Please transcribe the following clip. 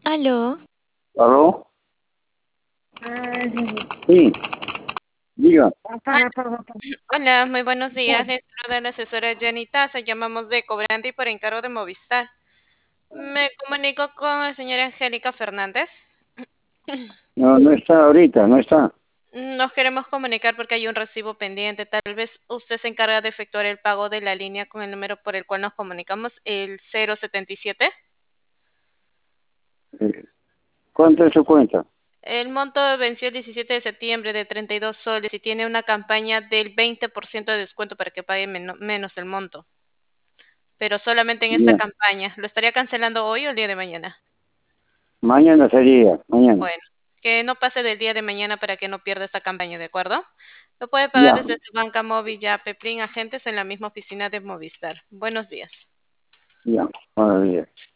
Aló. ¿Aló? Sí, diga. Hola, muy buenos días. Les saluda la asesora Jenny Taza. Llamamos de Cobrante y por encargo de Movistar. Me comunico con la señora Angélica Fernández. No, no está ahorita, no está. Nos queremos comunicar porque hay un recibo pendiente. Tal vez usted se encarga de efectuar el pago de la línea con el número por el cual nos comunicamos, el 077. Eh, ¿Cuánto es su cuenta? El monto venció el 17 de septiembre de 32 soles y tiene una campaña del 20% de descuento para que pague menos el monto, pero solamente en esta Ya. campaña. ¿Lo estaría cancelando hoy o el día de mañana? Mañana sería, mañana. Bueno, que no pase del día de mañana para que no pierda esta campaña, ¿de acuerdo? Lo puede pagar Ya, desde su banca móvil ya Peplin Agentes en la misma oficina de Movistar. Buenos días. ya. Buenos días.